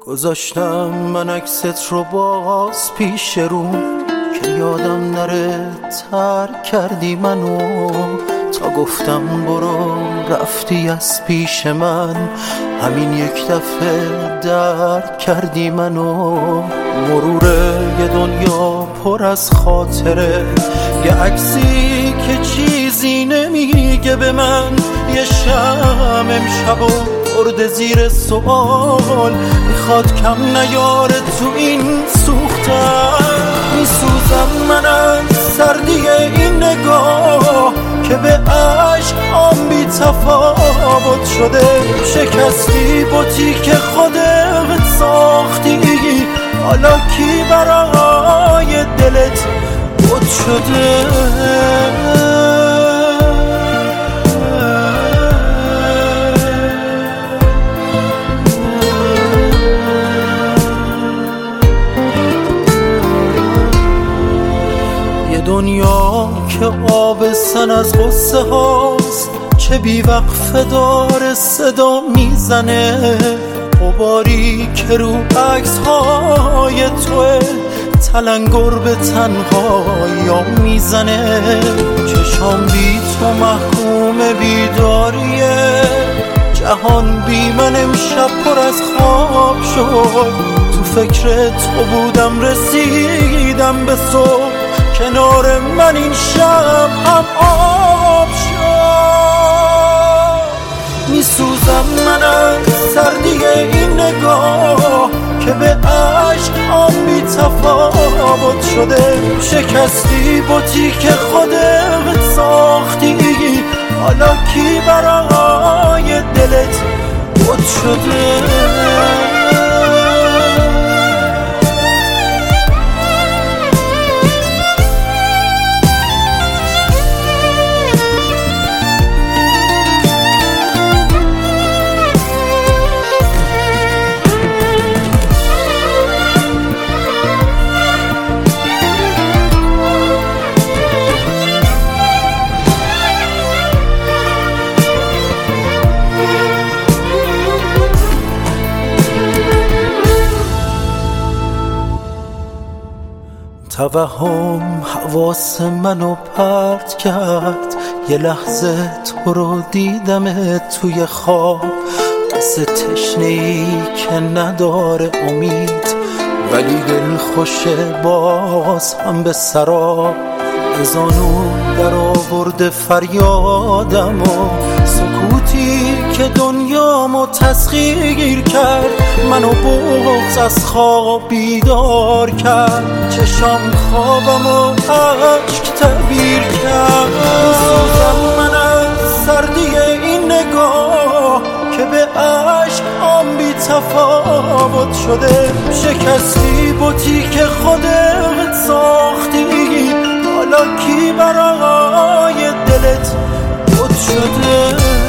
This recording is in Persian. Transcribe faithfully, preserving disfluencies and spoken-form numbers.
گذاشتم من عکست رو باز پیش رو که یادم نره ترک کردی منو. تا گفتم برو رفتی از پیش من، همین یک دفعه درک کردی منو. مرور یه دنیا پر از خاطره، یه عکسی که چیزی نمیگه به من. یه شم امشب و برده زیر سوال، میخواد کم نیاره تو این سوختن. میسوزم من از سردی این نگاه که به عشق آن بی تفاوت شده. شکستی بوتی که خودت ساختی، حالا کی برای دلت بود شده؟ دنیا که آبستن از غصه هاست، چه بیوقفه داره صدا میزنه. غباری که رو عکس های توه، تلنگر به تنهایی میزنه. چشام بی تو محکوم بیداریه، جهان بی من امشب پر از خواب شد. تو فکر تو بودم رسیدم به صبح، کنار من این شب هم آب شد. میسوزم من از سردی این نگاه که به عشق آن بی تفاوت شده. شکستی بوتی که خودت ساختی، حالا کی برای دلت بود شده؟ توهم حواس منو پرت کرد، یه لحظه تو رو دیدمت توی خواب. مثل تشنه‌ای که نداره امید، ولی دل خوشه باز هم به سراب. زانو در آورده فریادم و سکوتی که دنیامو تسخیر کرد. منو بغض از خواب بیدار کرد، چشام خوابم و عشق تعبیر کرد. میسوزم من از سردی این نگاه که به عشق آن بی تفاوت شده. شکستی بوتی که خودت ساختی، حالا کی برای دلت بود شده؟